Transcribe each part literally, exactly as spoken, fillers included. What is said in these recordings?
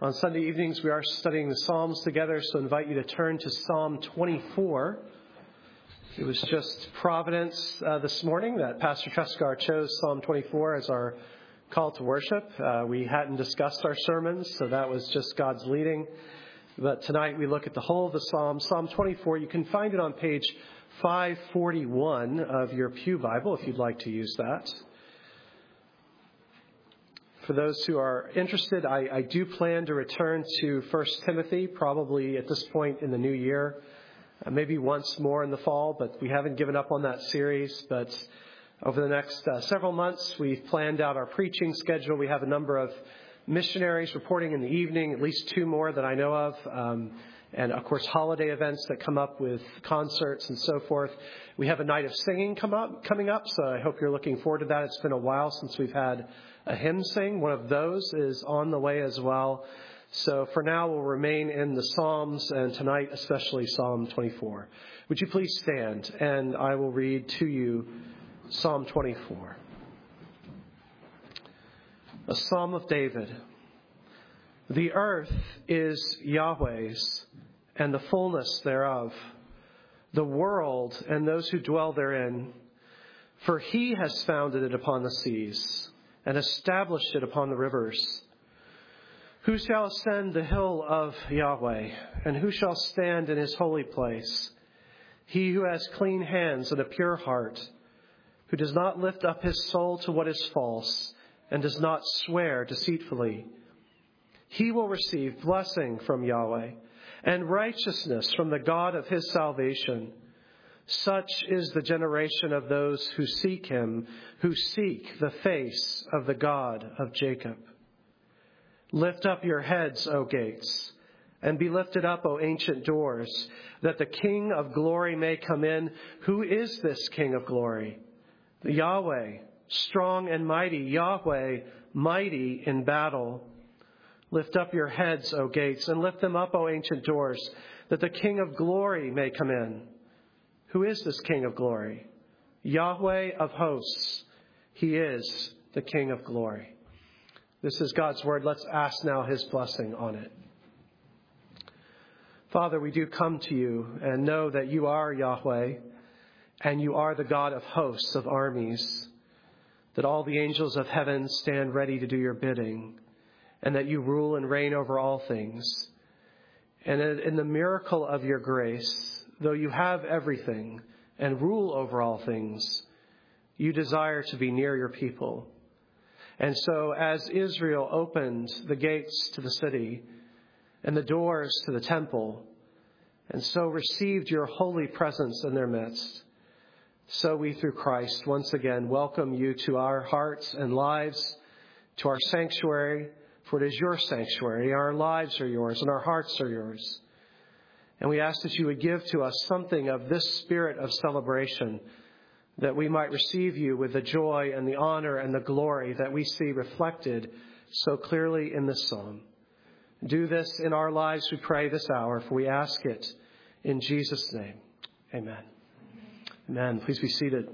On Sunday evenings, we are studying the Psalms together, so I invite you to turn to Psalm twenty-four. It was just providence uh, this morning that Pastor Trescar chose Psalm twenty-four as our call to worship. Uh, we hadn't discussed our sermons, so that was just God's leading. But tonight we look at the whole of the Psalm. Psalm twenty-four, you can find it on page five forty-one of your Pew Bible if you'd like to use that. For those who are interested, I, I do plan to return to First Timothy probably at this point in the new year, uh, maybe once more in the fall, but we haven't given up on that series. But over the next uh, several months, we've planned out our preaching schedule. We have a number of missionaries reporting in the evening, at least two more that I know of, um, and of course holiday events that come up with concerts and so forth. We have a night of singing come up, coming up, so I hope you're looking forward to that. It's been a while since we've had a hymn sing. One of those is on the way as well. So for now, we'll remain in the Psalms, and tonight especially Psalm twenty-four. Would you please stand, and I will read to you Psalm twenty-four. A Psalm of David. The earth is Yahweh's, and the fullness thereof, the world and those who dwell therein. For he has founded it upon the seas, and established it upon the rivers. Who shall ascend the hill of Yahweh, and who shall stand in his holy place? He who has clean hands and a pure heart, who does not lift up his soul to what is false, and does not swear deceitfully. He will receive blessing from Yahweh, and righteousness from the God of his salvation. Such is the generation of those who seek him, who seek the face of the God of Jacob. Lift up your heads, O gates, and be lifted up, O ancient doors, that the King of glory may come in. Who is this King of glory? The Yahweh, strong and mighty, Yahweh, mighty in battle. Lift up your heads, O gates, and lift them up, O ancient doors, that the King of glory may come in. Who is this King of glory? Yahweh of hosts. He is the King of glory. This is God's word. Let's ask now his blessing on it. Father, we do come to you and know that you are Yahweh, and you are the God of hosts, of armies, that all the angels of heaven stand ready to do your bidding, and that you rule and reign over all things. And in the miracle of your grace, though you have everything and rule over all things, you desire to be near your people. And so as Israel opened the gates to the city and the doors to the temple, and so received your holy presence in their midst, so we through Christ once again welcome you to our hearts and lives, to our sanctuary, for it is your sanctuary. Our lives are yours and our hearts are yours. And we ask that you would give to us something of this spirit of celebration, that we might receive you with the joy and the honor and the glory that we see reflected so clearly in this psalm. Do this in our lives, we pray, this hour, for we ask it in Jesus' name. Amen. Amen. Please be seated.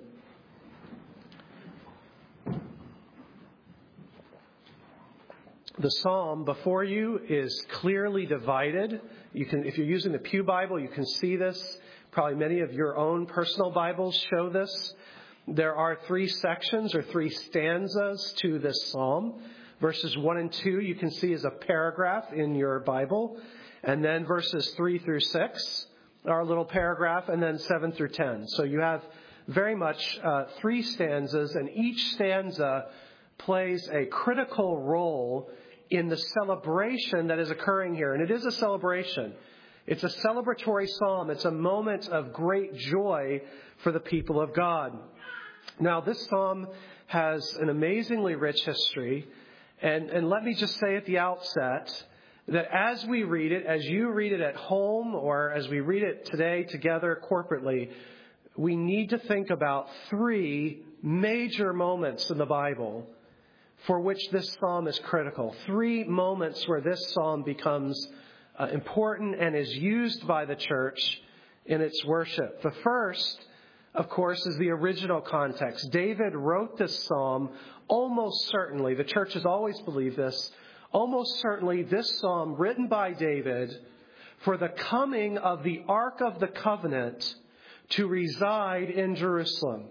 The psalm before you is clearly divided. You can, if you're using the Pew Bible, you can see this. Probably many of your own personal Bibles show this. There are three sections or three stanzas to this psalm. Verses one and two you can see as a paragraph in your Bible. And then verses three through six are a little paragraph, and then seven through ten. So you have very much uh, three stanzas, and each stanza plays a critical role in the celebration that is occurring here. And it is a celebration. It's a celebratory psalm. It's a moment of great joy for the people of God. Now, this psalm has an amazingly rich history. And, and let me just say at the outset that as we read it, as you read it at home, or as we read it today together corporately, we need to think about three major moments in the Bible for which this psalm is critical. Three moments where this psalm becomes uh, important and is used by the church in its worship. The first, of course, is the original context. David wrote this psalm almost certainly, the church has always believed this, almost certainly this psalm written by David for the coming of the Ark of the Covenant to reside in Jerusalem.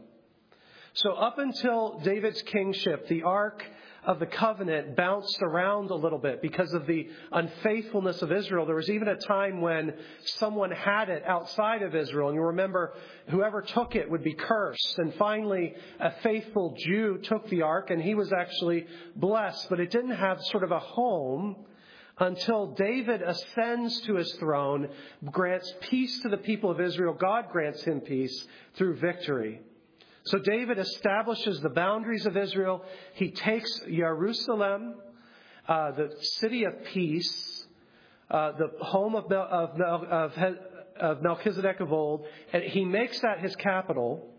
So up until David's kingship, the Ark of the Covenant bounced around a little bit because of the unfaithfulness of Israel. There was even a time when someone had it outside of Israel. And you remember, whoever took it would be cursed. And finally, a faithful Jew took the Ark, and he was actually blessed. But it didn't have sort of a home until David ascends to his throne, grants peace to the people of Israel. God grants him peace through victory. So David establishes the boundaries of Israel. He takes Jerusalem, uh, the city of peace, uh, the home of, of, of, of Melchizedek of old, and he makes that his capital.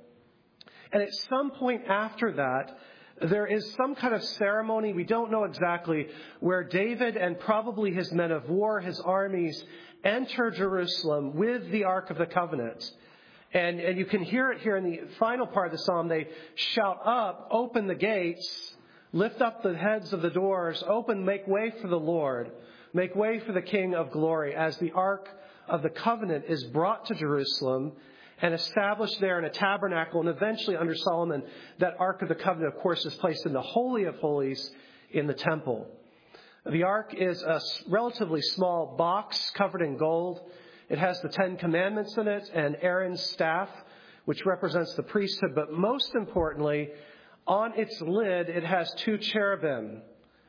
And at some point after that, there is some kind of ceremony, we don't know exactly, where David and probably his men of war, his armies, enter Jerusalem with the Ark of the Covenant. And, and you can hear it here in the final part of the psalm. They shout up, open the gates, lift up the heads of the doors, open, make way for the Lord, make way for the King of glory, as the Ark of the Covenant is brought to Jerusalem and established there in a tabernacle. And eventually under Solomon, that Ark of the Covenant, of course, is placed in the Holy of Holies in the temple. The Ark is a relatively small box covered in gold. It has the Ten Commandments in it and Aaron's staff, which represents the priesthood. But most importantly, on its lid, it has two cherubim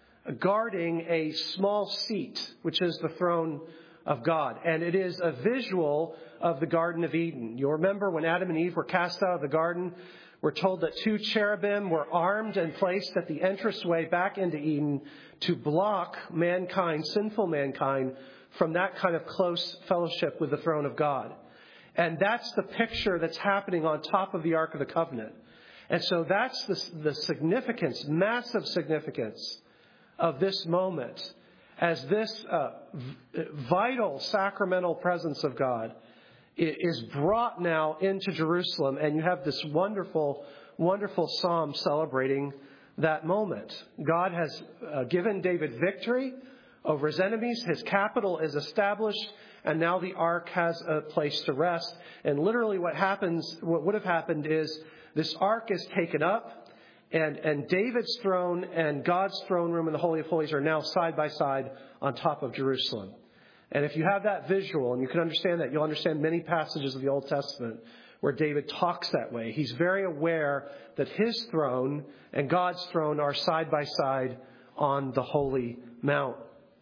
guarding a small seat, which is the throne of God. And it is a visual of the Garden of Eden. You'll remember when Adam and Eve were cast out of the garden, we're told that two cherubim were armed and placed at the entranceway back into Eden to block mankind, sinful mankind, from that kind of close fellowship with the throne of God. And that's the picture that's happening on top of the Ark of the Covenant. And so that's the, the significance, massive significance of this moment, as this uh, v- vital sacramental presence of God is brought now into Jerusalem. And you have this wonderful, wonderful psalm celebrating that moment. God has uh, given David victory over his enemies. His capital is established, and now the ark has a place to rest. And literally what happens, what would have happened is this ark is taken up, and, and David's throne and God's throne room in the Holy of Holies are now side by side on top of Jerusalem. And if you have that visual, and you can understand that, you'll understand many passages of the Old Testament where David talks that way. He's very aware that his throne and God's throne are side by side on the Holy Mount.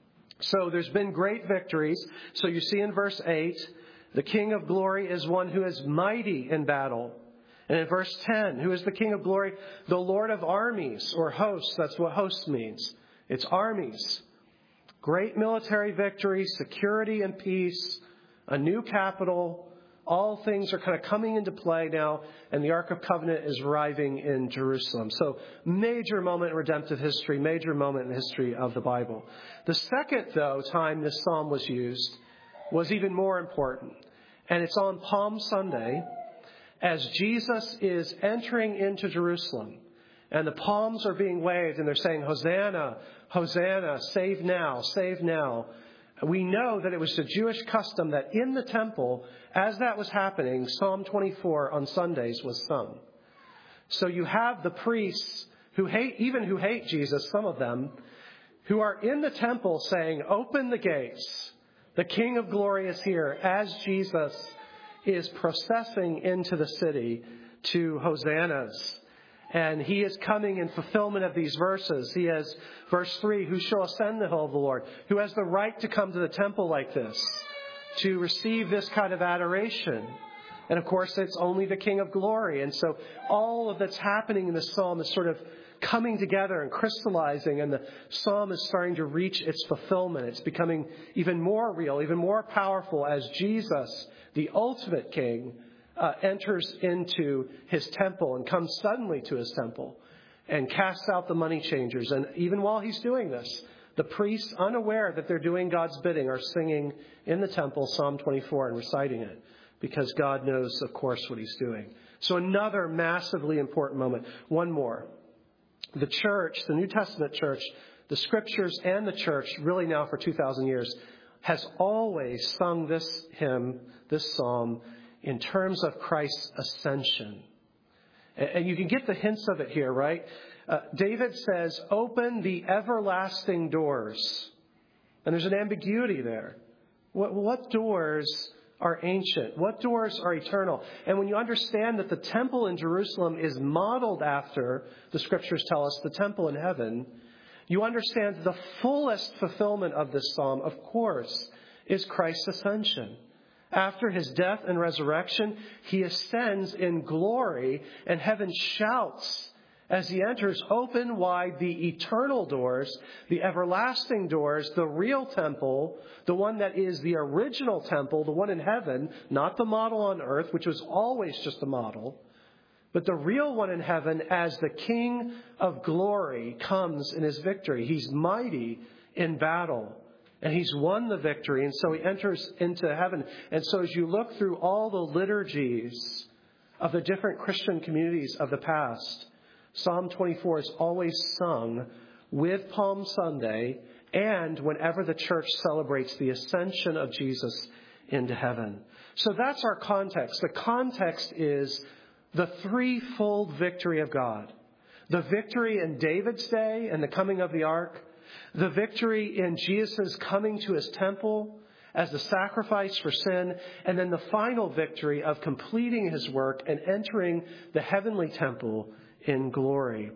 So there's been great victories. So you see in verse eight, the King of glory is one who is mighty in battle. And in verse ten, who is the King of glory? The Lord of armies, or hosts. That's what hosts means. It's armies. Great military victory, security and peace, a new capital. All things are kind of coming into play now, and the Ark of Covenant is arriving in Jerusalem. So major moment in redemptive history, major moment in the history of the Bible. The second, though, time this psalm was used was even more important. And it's on Palm Sunday, as Jesus is entering into Jerusalem. And the palms are being waved, and they're saying, Hosanna, Hosanna, save now, save now. We know that it was the Jewish custom that in the temple, as that was happening, Psalm twenty-four on Sundays was sung. So you have the priests who hate, even who hate Jesus, some of them, who are in the temple saying, open the gates. The King of glory is here, as Jesus is processing into the city to hosannas. And he is coming in fulfillment of these verses. He has, verse three, who shall ascend the hill of the Lord? Who has the right to come to the temple like this, to receive this kind of adoration? And of course, it's only the King of glory. And so all of that's happening in the psalm is sort of coming together and crystallizing, and the psalm is starting to reach its fulfillment. It's becoming even more real, even more powerful as Jesus, the ultimate King, Uh, enters into his temple and comes suddenly to his temple and casts out the money changers. And even while he's doing this, the priests, unaware that they're doing God's bidding, are singing in the temple Psalm twenty-four and reciting it, because God knows, of course, what he's doing. So another massively important moment. One more. The church, the New Testament church, the Scriptures and the church, really now for two thousand years, has always sung this hymn, this psalm, in terms of Christ's ascension. And you can get the hints of it here, right? Uh, David says, open the everlasting doors. And there's an ambiguity there. What, what doors are ancient? What doors are eternal? And when you understand that the temple in Jerusalem is modeled after, the Scriptures tell us, the temple in heaven, you understand the fullest fulfillment of this psalm, of course, is Christ's ascension. After his death and resurrection, he ascends in glory, and heaven shouts as he enters, open wide the eternal doors, the everlasting doors, the real temple, the one that is the original temple, the one in heaven, not the model on earth, which was always just a model, but the real one in heaven as the King of glory comes in his victory. He's mighty in battle. And he's won the victory, and so he enters into heaven. And so as you look through all the liturgies of the different Christian communities of the past, Psalm twenty-four is always sung with Palm Sunday and whenever the church celebrates the ascension of Jesus into heaven. So that's our context. The context is the threefold victory of God. The victory in David's day and the coming of the ark, the victory in Jesus' coming to his temple as the sacrifice for sin, and then the final victory of completing his work and entering the heavenly temple in glory.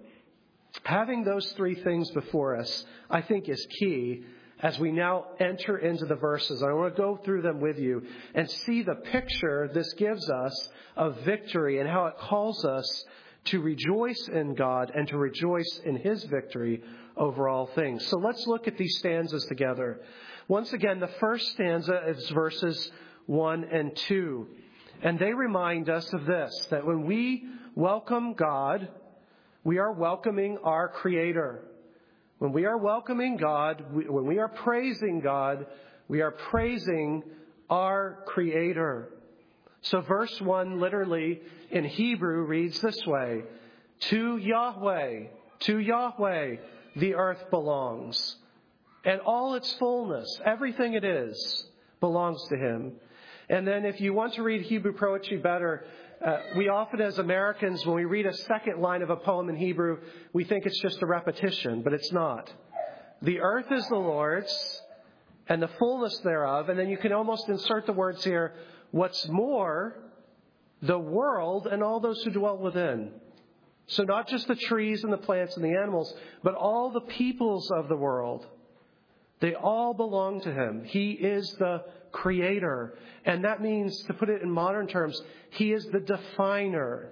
Having those three things before us, I think, is key as we now enter into the verses. I want to go through them with you and see the picture this gives us of victory and how it calls us to rejoice in God and to rejoice in his victory over all things. So let's look at these stanzas together. Once again, the first stanza is verses one and two. And they remind us of this, that when we welcome God, we are welcoming our Creator. When we are welcoming God, when we are praising God, we are praising our Creator. So verse one literally in Hebrew reads this way: to Yahweh, to Yahweh, the earth belongs. And all its fullness, everything it is, belongs to him. And then if you want to read Hebrew poetry better, uh, we often as Americans, when we read a second line of a poem in Hebrew, we think it's just a repetition, but it's not. The earth is the Lord's and the fullness thereof. And then you can almost insert the words here, what's more, the world and all those who dwell within. So not just the trees and the plants and the animals, but all the peoples of the world. They all belong to him. He is the creator. And that means, to put it in modern terms, he is the definer.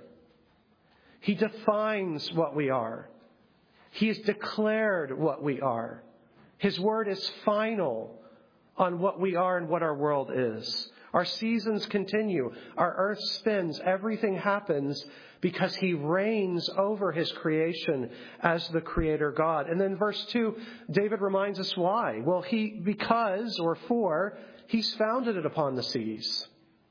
He defines what we are. He has declared what we are. His word is final on what we are and what our world is. Our seasons continue. Our earth spins. Everything happens because he reigns over his creation as the creator God. And then verse two, David reminds us why. Well, he, because, or for, he's founded it upon the seas.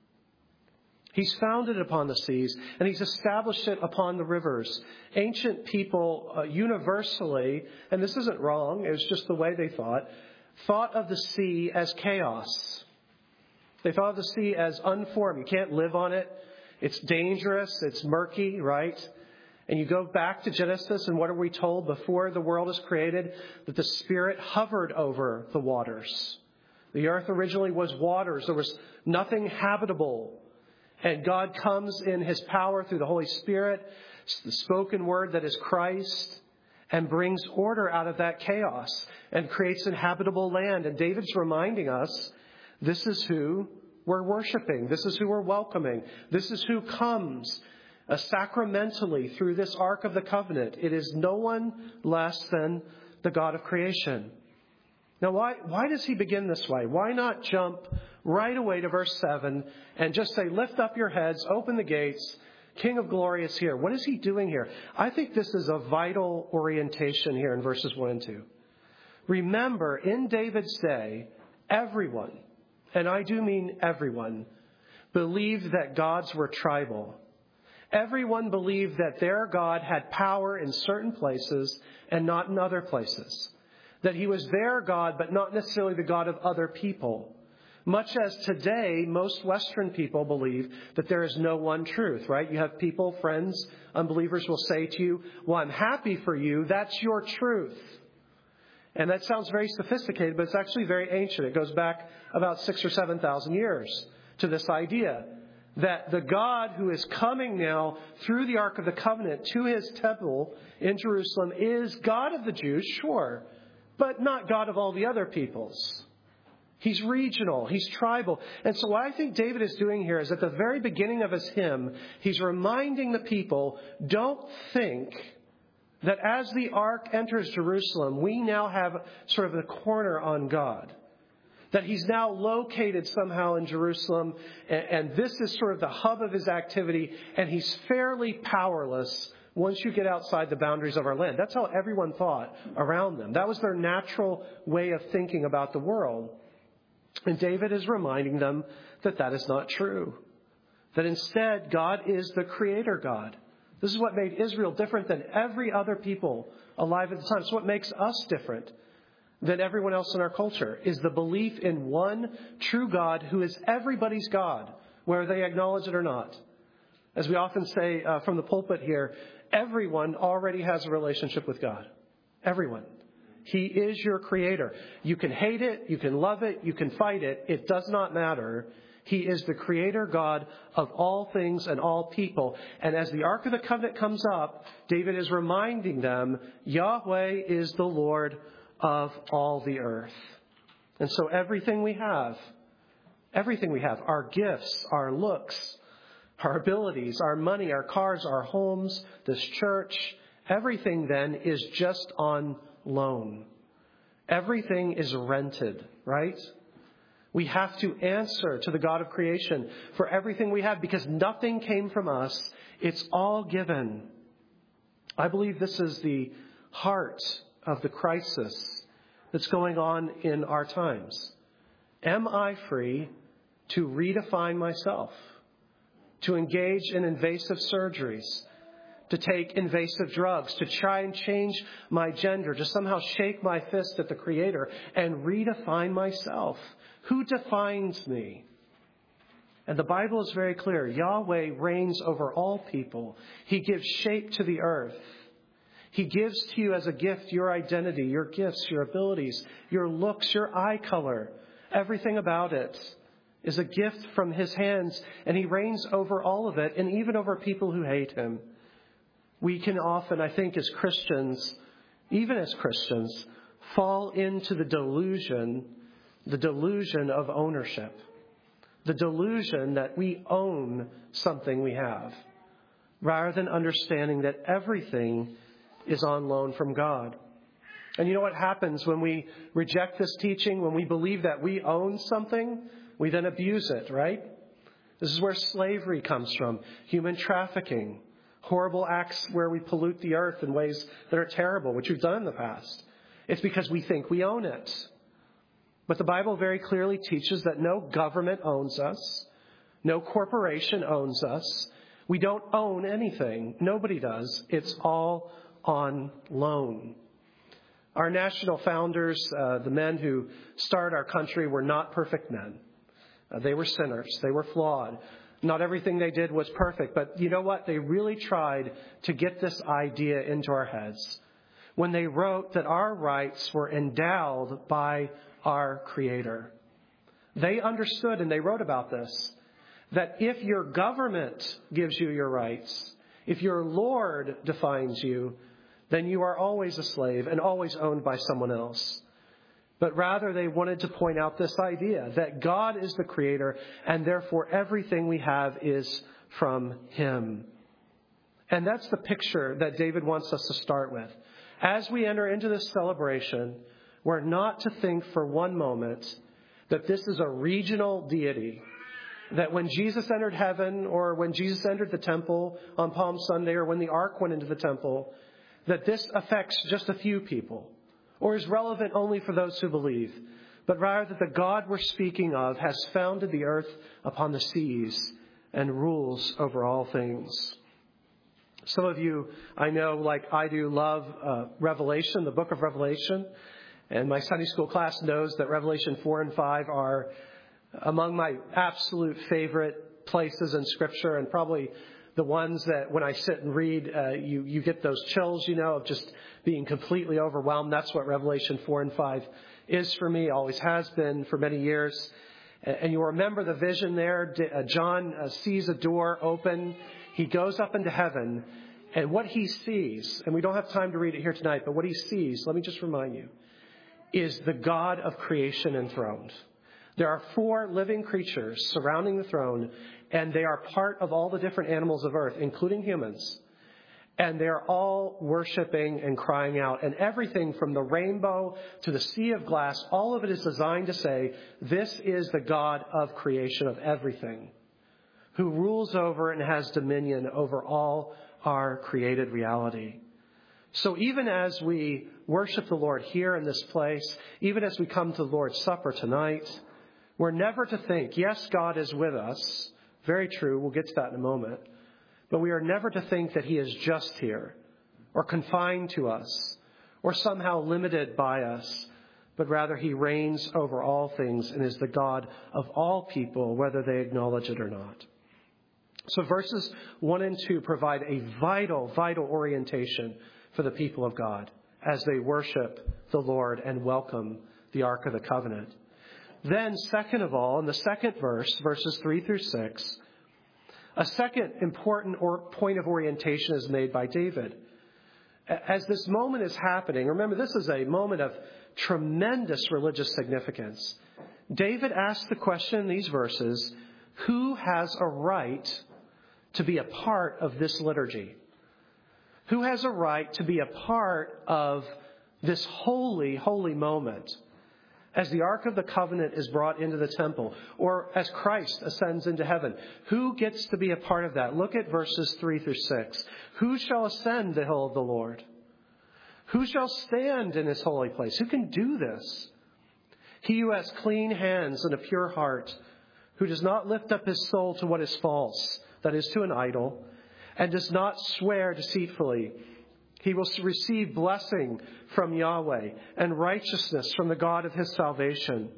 He's founded it upon the seas, and he's established it upon the rivers. Ancient people uh, universally, and this isn't wrong, it was just the way they thought, thought of the sea as chaos. They thought of the sea as unformed. You can't live on it. It's dangerous. It's murky, right? And you go back to Genesis, and what are we told before the world is created? That the Spirit hovered over the waters. The earth originally was waters. There was nothing habitable. And God comes in his power through the Holy Spirit, the spoken word that is Christ, and brings order out of that chaos and creates inhabitable land. And David's reminding us, this is who we're worshiping. This is who we're welcoming. This is who comes uh, sacramentally through this Ark of the Covenant. It is no one less than the God of creation. Now, why, why does he begin this way? Why not jump right away to verse seven and just say, lift up your heads, open the gates, King of glory is here. What is he doing here? I think this is a vital orientation here in verses one and two. Remember, in David's day, everyone, and I do mean everyone, believed that gods were tribal. Everyone believed that their God had power in certain places and not in other places. That he was their God, but not necessarily the God of other people. Much as today, most Western people believe that there is no one truth, right? You have people, friends, unbelievers will say to you, well, I'm happy for you. That's your truth. And that sounds very sophisticated, but it's actually very ancient. It goes back about six or seven thousand years to this idea that the God who is coming now through the Ark of the Covenant to his temple in Jerusalem is God of the Jews, sure, but not God of all the other peoples. He's regional. He's tribal. And so what I think David is doing here is at the very beginning of his hymn, he's reminding the people, don't think that as the ark enters Jerusalem, we now have sort of a corner on God. That he's now located somehow in Jerusalem, and, and this is sort of the hub of his activity, and he's fairly powerless once you get outside the boundaries of our land. That's how everyone thought around them. That was their natural way of thinking about the world. And David is reminding them that that is not true. That instead, God is the creator God. This is what made Israel different than every other people alive at the time. It's what makes us different than everyone else in our culture, is the belief in one true God who is everybody's God, whether they acknowledge it or not. As we often say uh, from the pulpit here, everyone already has a relationship with God. Everyone. He is your creator. You can hate it, you can love it, you can fight it. It does not matter. He is the creator God of all things and all people. And as the Ark of the Covenant comes up, David is reminding them, Yahweh is the Lord of all the earth. And so everything we have, everything we have, our gifts, our looks, our abilities, our money, our cars, our homes, this church, everything then is just on loan. Everything is rented, right? We have to answer to the God of creation for everything we have because nothing came from us. It's all given. I believe this is the heart of the crisis that's going on in our times. Am I free to redefine myself, to engage in invasive surgeries, to take invasive drugs, to try and change my gender, to somehow shake my fist at the Creator and redefine myself? Who defines me? And the Bible is very clear. Yahweh reigns over all people. He gives shape to the earth. He gives to you as a gift your identity, your gifts, your abilities, your looks, your eye color. Everything about it is a gift from his hands, and he reigns over all of it, and even over people who hate him. We can often, I think, as Christians, even as Christians, fall into the delusion, the delusion of ownership, the delusion that we own something we have, rather than understanding that everything is on loan from God. And you know what happens when we reject this teaching, when we believe that we own something? We then abuse it, right? This is where slavery comes from, human trafficking, horrible acts where we pollute the earth in ways that are terrible, which we've done in the past. It's because we think we own it. But the Bible very clearly teaches that no government owns us. No corporation owns us. We don't own anything. Nobody does. It's all on loan. Our national founders, uh, the men who started our country, were not perfect men. Uh, they were sinners. They were flawed. Not everything they did was perfect, but you know what? They really tried to get this idea into our heads when they wrote that our rights were endowed by our Creator. They understood, and they wrote about this, that if your government gives you your rights, if your Lord defines you, then you are always a slave and always owned by someone else. But rather, they wanted to point out this idea that God is the Creator, and therefore everything we have is from Him. And that's the picture that David wants us to start with. As we enter into this celebration, we're not to think for one moment that this is a regional deity, that when Jesus entered heaven, or when Jesus entered the temple on Palm Sunday, or when the ark went into the temple, that this affects just a few people, or is relevant only for those who believe, but rather that the God we're speaking of has founded the earth upon the seas and rules over all things. Some of you, I know, like I do, love uh, Revelation, the book of Revelation. And my Sunday school class knows that Revelation four and five are among my absolute favorite places in Scripture, and probably the ones that when I sit and read, uh, you, you get those chills, you know, of just being completely overwhelmed. That's what Revelation four and five is for me, always has been for many years. And you remember the vision there. John sees a door open. He goes up into heaven, and what he sees, and we don't have time to read it here tonight, but what he sees, let me just remind you, is the God of creation enthroned. There are four living creatures surrounding the throne, and they are part of all the different animals of earth, including humans. And they're all worshiping and crying out. And everything from the rainbow to the sea of glass, all of it is designed to say, this is the God of creation of everything, who rules over and has dominion over all our created reality. So even as we worship the Lord here in this place, even as we come to the Lord's Supper tonight, we're never to think, yes, God is with us. Very true. We'll get to that in a moment. But we are never to think that he is just here or confined to us or somehow limited by us, but rather he reigns over all things and is the God of all people, whether they acknowledge it or not. So verses one and two provide a vital, vital orientation for the people of God as they worship the Lord and welcome the Ark of the Covenant. Then, second of all, in the second verse, verses three through six, a second important or point of orientation is made by David. As this moment is happening, remember this is a moment of tremendous religious significance. David asks the question in these verses, who has a right to be a part of this liturgy? Who has a right to be a part of this holy, holy moment as the Ark of the Covenant is brought into the temple, or as Christ ascends into heaven? Who gets to be a part of that? Look at verses three through six. Who shall ascend the hill of the Lord? Who shall stand in his holy place? Who can do this? He who has clean hands and a pure heart, who does not lift up his soul to what is false, that is, to an idol, and does not swear deceitfully. He will receive blessing from Yahweh and righteousness from the God of his salvation.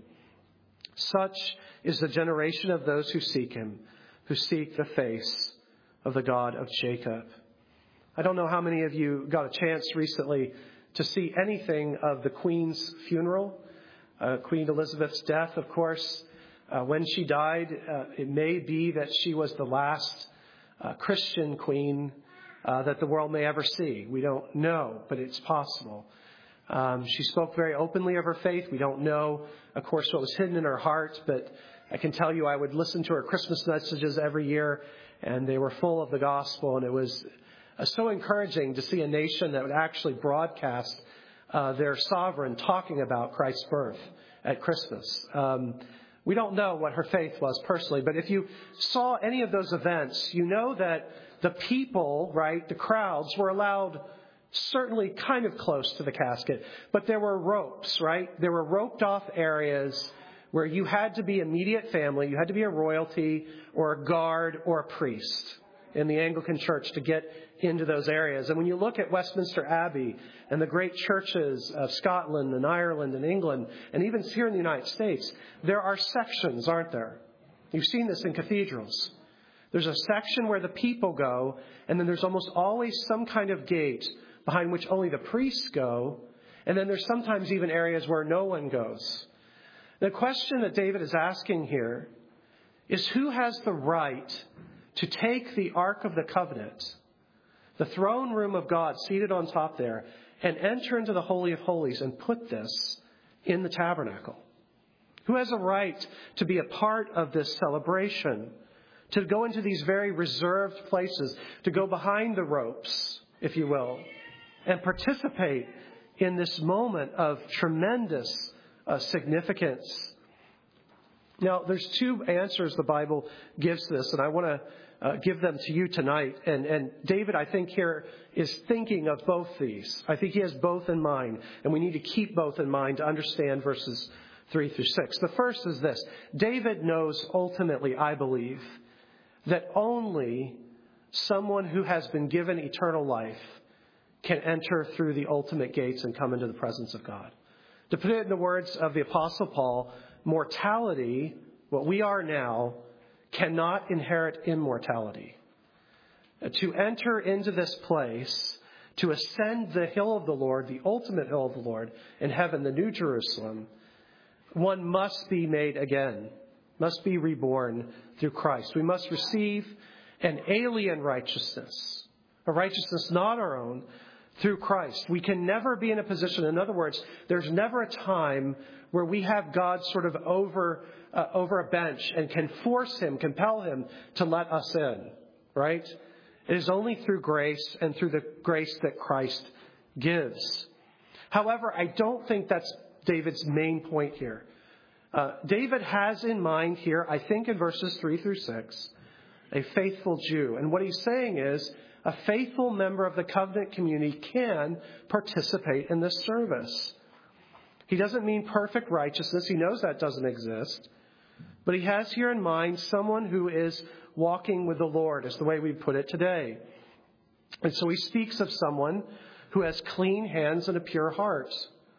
Such is the generation of those who seek him, who seek the face of the God of Jacob. I don't know how many of you got a chance recently to see anything of the Queen's funeral. Uh, Queen Elizabeth's death, of course. Uh, when she died, uh, it may be that she was the last uh, Christian queen Uh, that the world may ever see. We don't know, but it's possible. Um, she spoke very openly of her faith. We don't know, of course, what was hidden in her heart, but I can tell you I would listen to her Christmas messages every year, and they were full of the gospel, and it was uh, so encouraging to see a nation that would actually broadcast uh, their sovereign talking about Christ's birth at Christmas. Um, we don't know what her faith was personally, but if you saw any of those events, you know that the people, right, the crowds were allowed certainly kind of close to the casket, but there were ropes, right? There were roped off areas where you had to be immediate family, you had to be a royalty or a guard or a priest in the Anglican Church to get into those areas. And when you look at Westminster Abbey and the great churches of Scotland and Ireland and England, and even here in the United States, there are sections, aren't there? You've seen this in cathedrals. There's a section where the people go, and then there's almost always some kind of gate behind which only the priests go, and then there's sometimes even areas where no one goes. The question that David is asking here is who has the right to take the Ark of the Covenant, the throne room of God seated on top there, and enter into the Holy of Holies and put this in the tabernacle? Who has a right to be a part of this celebration? To go into these very reserved places, to go behind the ropes, if you will, and participate in this moment of tremendous uh, significance. Now, there's two answers the Bible gives this, and I want to uh, give them to you tonight. And, and David, I think here, is thinking of both these. I think he has both in mind, and we need to keep both in mind to understand verses three through six. The first is this. David knows ultimately, I believe, that only someone who has been given eternal life can enter through the ultimate gates and come into the presence of God. To put it in the words of the Apostle Paul, mortality, what we are now, cannot inherit immortality. To enter into this place, to ascend the hill of the Lord, the ultimate hill of the Lord in heaven, the New Jerusalem, one must be made again, must be reborn through Christ. We must receive an alien righteousness, a righteousness not our own, through Christ. We can never be in a position, in other words, there's never a time where we have God sort of over uh, over a bench and can force him, compel him to let us in, right? It is only through grace and through the grace that Christ gives. However, I don't think that's David's main point here. Uh, David has in mind here, I think in verses three through six, a faithful Jew. And what he's saying is a faithful member of the covenant community can participate in this service. He doesn't mean perfect righteousness. He knows that doesn't exist. But he has here in mind someone who is walking with the Lord, is the way we put it today. And so he speaks of someone who has clean hands and a pure heart.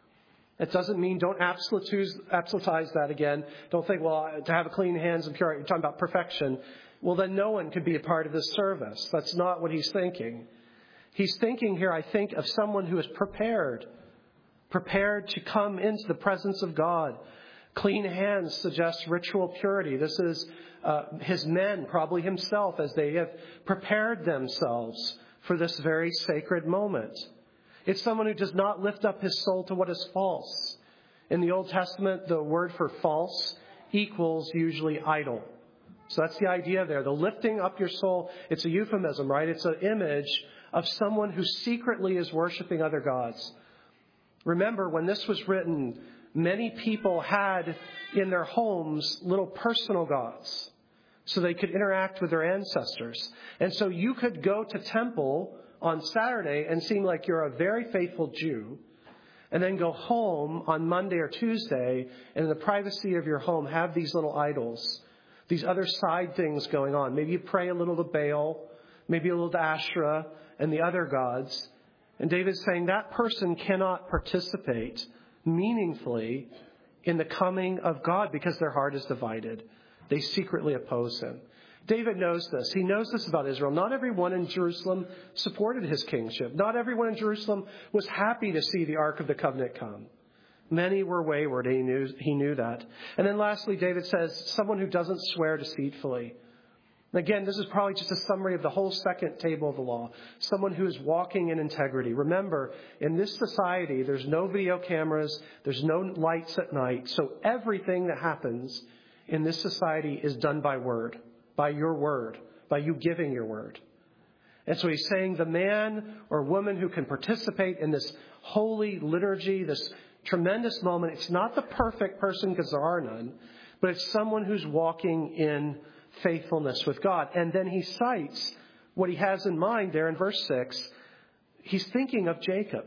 It doesn't mean, don't absolutize, absolutize that again. Don't think, well, to have clean hands and pure heart, you're talking about perfection. Well, then no one could be a part of this service. That's not what he's thinking. He's thinking here, I think, of someone who is prepared, prepared to come into the presence of God. Clean hands suggests ritual purity. This is uh, his men, probably himself, as they have prepared themselves for this very sacred moment. It's someone who does not lift up his soul to what is false. In the Old Testament, the word for false equals usually idol. So that's the idea there. The lifting up your soul, it's a euphemism, right? It's an image of someone who secretly is worshiping other gods. Remember, when this was written, many people had in their homes little personal gods so they could interact with their ancestors. And so you could go to temple on Saturday and seem like you're a very faithful Jew, and then go home on Monday or Tuesday and in the privacy of your home have these little idols, these other side things going on. Maybe you pray a little to Baal, maybe a little to Asherah and the other gods. And David's saying that person cannot participate meaningfully in the coming of God because their heart is divided. They secretly oppose him. David knows this. He knows this about Israel. Not everyone in Jerusalem supported his kingship. Not everyone in Jerusalem was happy to see the Ark of the Covenant come. Many were wayward, and he knew, he knew that. And then lastly, David says, someone who doesn't swear deceitfully. And again, this is probably just a summary of the whole second table of the law. Someone who is walking in integrity. Remember, in this society, there's no video cameras, there's no lights at night, so everything that happens in this society is done by word. By your word, by you giving your word. And so he's saying the man or woman who can participate in this holy liturgy, this tremendous moment, it's not the perfect person because there are none, but it's someone who's walking in faithfulness with God. And then he cites what he has in mind there in verse six. He's thinking of Jacob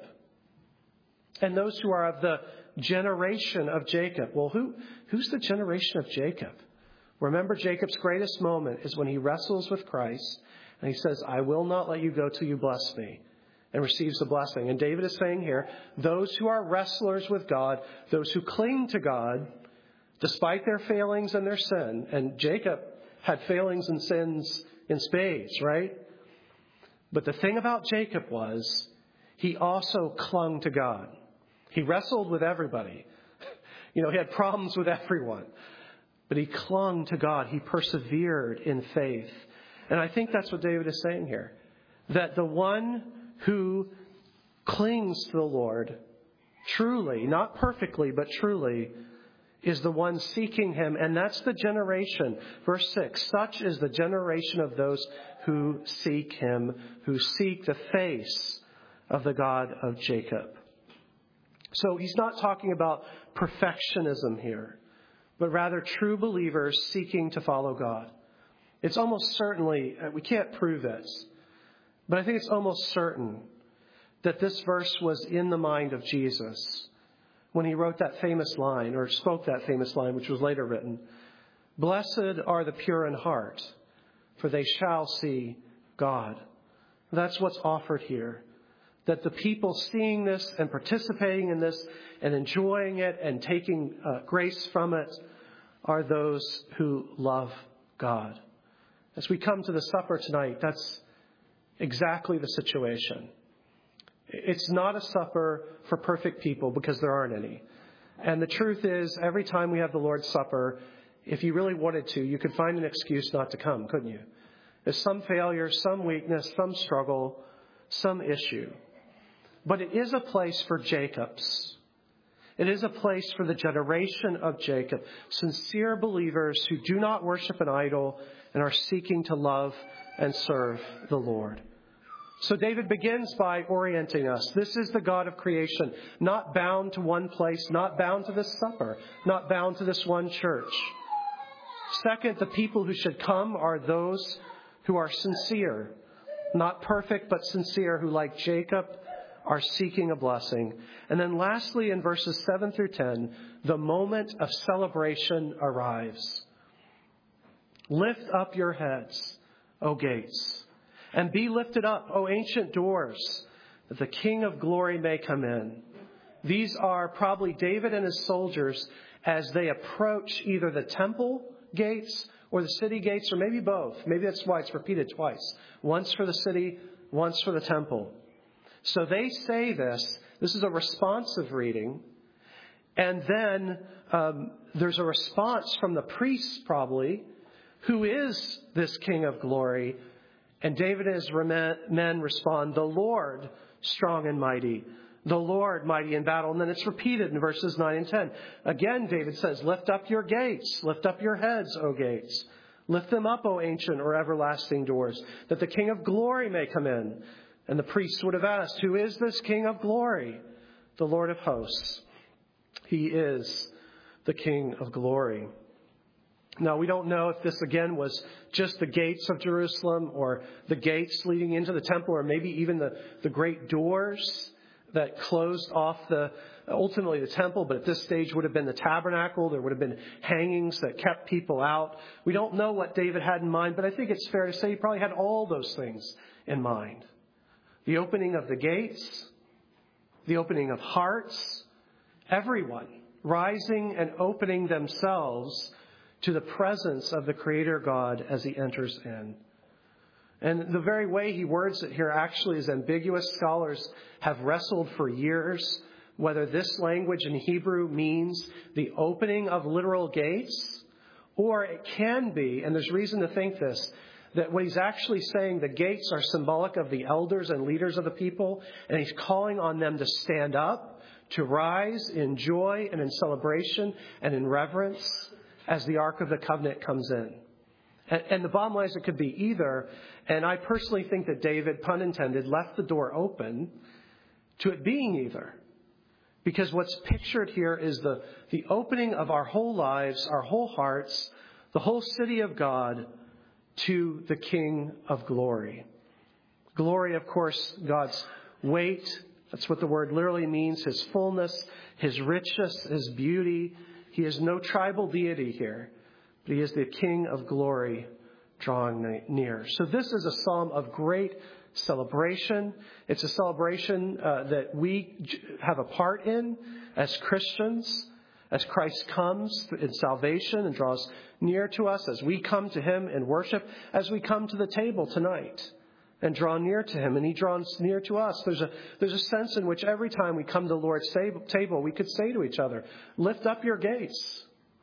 and those who are of the generation of Jacob. Well, who who's the generation of Jacob? Remember, Jacob's greatest moment is when he wrestles with Christ and he says, I will not let you go till you bless me, and receives the blessing. And David is saying here, those who are wrestlers with God, those who cling to God, despite their failings and their sin, and Jacob had failings and sins in spades, right? But the thing about Jacob was he also clung to God. He wrestled with everybody. You know, he had problems with everyone. But he clung to God. He persevered in faith. And I think that's what David is saying here. That the one who clings to the Lord truly, not perfectly, but truly, is the one seeking him. And that's the generation. Verse six, such is the generation of those who seek him, who seek the face of the God of Jacob. So he's not talking about perfectionism here, but rather true believers seeking to follow God. It's almost certainly, we can't prove this, but I think it's almost certain that this verse was in the mind of Jesus when he wrote that famous line, or spoke that famous line, which was later written, blessed are the pure in heart, for they shall see God. That's what's offered here. that the people seeing this and participating in this and enjoying it and taking uh, grace from it are those who love God. As we come to the supper tonight, that's exactly the situation. It's not a supper for perfect people because there aren't any. And the truth is, every time we have the Lord's Supper, if you really wanted to, you could find an excuse not to come, couldn't you? There's some failure, some weakness, some struggle, some issue. But it is a place for Jacobs. It is a place for the generation of Jacob, sincere believers who do not worship an idol and are seeking to love and serve the Lord. So David begins by orienting us. This is the God of creation, not bound to one place, not bound to this supper, not bound to this one church. Second, the people who should come are those who are sincere, not perfect, but sincere, who, like Jacob, are seeking a blessing. And then lastly, in verses seven through ten, the moment of celebration arrives. Lift up your heads, O gates, and be lifted up, O ancient doors, that the King of glory may come in. These are probably David and his soldiers as they approach either the temple gates or the city gates, or maybe both. Maybe that's why it's repeated twice. Once for the city, once for the temple. So they say this. This is a responsive reading. And then um, there's a response from the priests, probably. Who is this King of glory? And David and his men respond, the Lord, strong and mighty. The Lord, mighty in battle. And then it's repeated in verses nine and ten. Again, David says, lift up your gates. Lift up your heads, O gates. Lift them up, O ancient or everlasting doors, that the King of glory may come in. And the priests would have asked, who is this King of glory? The Lord of hosts. He is the King of glory. Now, we don't know if this, again, was just the gates of Jerusalem or the gates leading into the temple or maybe even the, the great doors that closed off the, ultimately the temple, but at this stage would have been the tabernacle. There would have been hangings that kept people out. We don't know what David had in mind, but I think it's fair to say he probably had all those things in mind. The opening of the gates, the opening of hearts, everyone rising and opening themselves to the presence of the Creator God as he enters in. And the very way he words it here actually is ambiguous. Scholars have wrestled for years whether this language in Hebrew means the opening of literal gates, or it can be, and there's reason to think this, that what he's actually saying, the gates are symbolic of the elders and leaders of the people, and he's calling on them to stand up, to rise in joy and in celebration and in reverence as the Ark of the Covenant comes in. And, and the bottom line is it could be either, and I personally think that David, pun intended, left the door open to it being either. Because what's pictured here is the, the opening of our whole lives, our whole hearts, the whole city of God to the King of glory. Glory, of course, God's weight. That's what the word literally means. His fullness, his richness, his beauty. He is no tribal deity here, but he is the King of glory drawing near. So this is a psalm of great celebration. It's a celebration uh, that we have a part in as Christians, as Christ comes in salvation and draws near to us, as we come to him in worship, as we come to the table tonight and draw near to him, and he draws near to us. There's a, there's a sense in which every time we come to the Lord's table, we could say to each other, lift up your gates.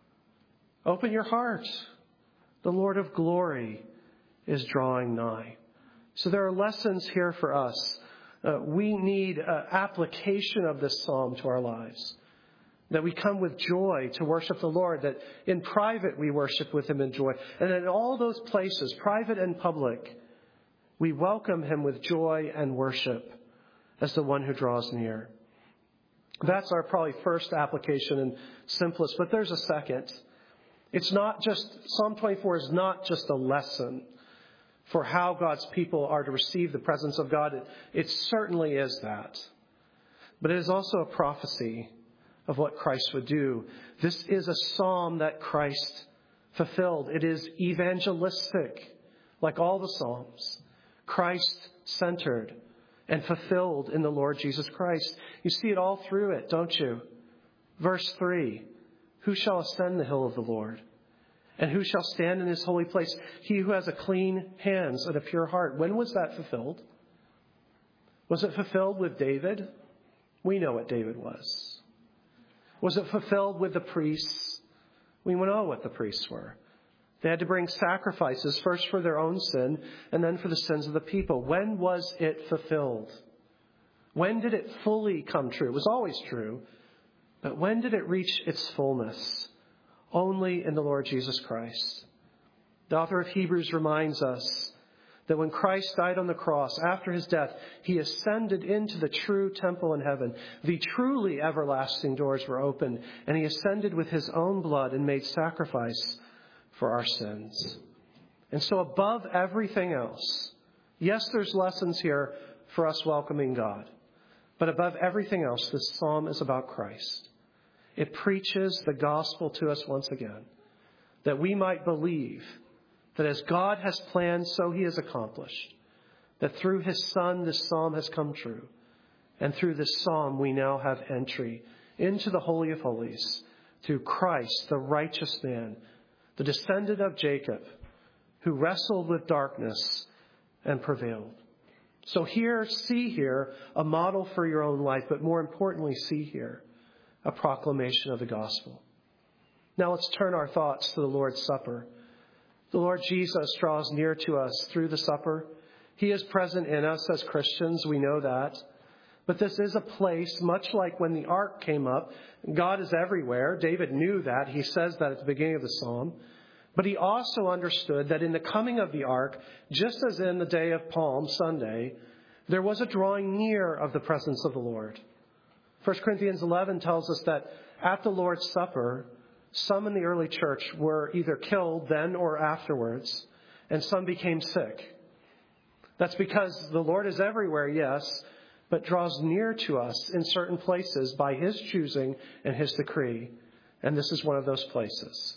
Open your heart. The Lord of glory is drawing nigh. So there are lessons here for us. Uh, we need uh, application of this psalm to our lives. That we come with joy to worship the Lord. That in private we worship with him in joy. And in all those places, private and public, we welcome him with joy and worship as the one who draws near. That's our probably first application and simplest. But there's a second. It's not just, Psalm twenty-four is not just a lesson for how God's people are to receive the presence of God. It, it certainly is that. But it is also a prophecy of what Christ would do. This is a psalm that Christ fulfilled. It is evangelistic, like all the psalms. Christ-centered. and fulfilled in the Lord Jesus Christ. You see it all through it, don't you? Verse three, who shall ascend the hill of the Lord? And who shall stand in his holy place? He who has a clean hands and a pure heart. When was that fulfilled? Was it fulfilled with David? We know what David was. Was it fulfilled with the priests? We know what the priests were. They had to bring sacrifices, first for their own sin and then for the sins of the people. When was it fulfilled? When did it fully come true? It was always true. But when did it reach its fullness? Only in the Lord Jesus Christ. The author of Hebrews reminds us that when Christ died on the cross, after his death, he ascended into the true temple in heaven. The truly everlasting doors were opened, and he ascended with his own blood and made sacrifice for our sins. And so above everything else, yes, there's lessons here for us welcoming God, but above everything else, this psalm is about Christ. It preaches the gospel to us once again, that we might believe that as God has planned, so he has accomplished, that through his Son, this psalm has come true. And through this psalm, we now have entry into the Holy of Holies through Christ, the righteous man, the descendant of Jacob, who wrestled with darkness and prevailed. So here, see here, a model for your own life, but more importantly, see here a proclamation of the gospel. Now let's turn our thoughts to the Lord's Supper. The Lord Jesus draws near to us through the supper. He is present in us as Christians. We know that. But this is a place, much like when the ark came up. God is everywhere. David knew that. He says that at the beginning of the psalm. But he also understood that in the coming of the ark, just as in the day of Palm Sunday, there was a drawing near of the presence of the Lord. First Corinthians eleven tells us that at the Lord's Supper, some in the early church were either killed then or afterwards, and some became sick. That's because the Lord is everywhere, yes, but draws near to us in certain places by his choosing and his decree. And this is one of those places.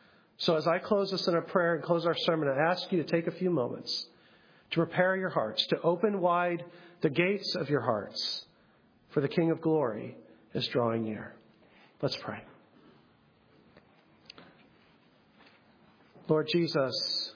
So as I close this in a prayer and close our sermon, I ask you to take a few moments to prepare your hearts, to open wide the gates of your hearts, for the King of Glory is drawing near. Let's pray. Lord Jesus,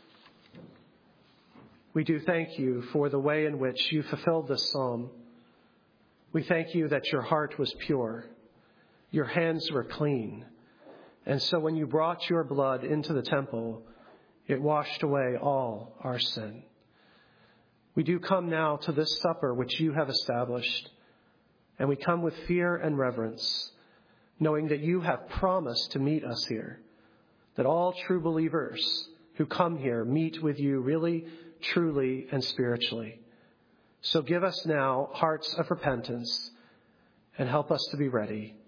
we do thank you for the way in which you fulfilled this psalm. We thank you that your heart was pure, your hands were clean, and so when you brought your blood into the temple, it washed away all our sin. We do come now to this supper which you have established, and we come with fear and reverence, knowing that you have promised to meet us here, that all true believers who come here meet with you really, truly, and spiritually. So give us now hearts of repentance and help us to be ready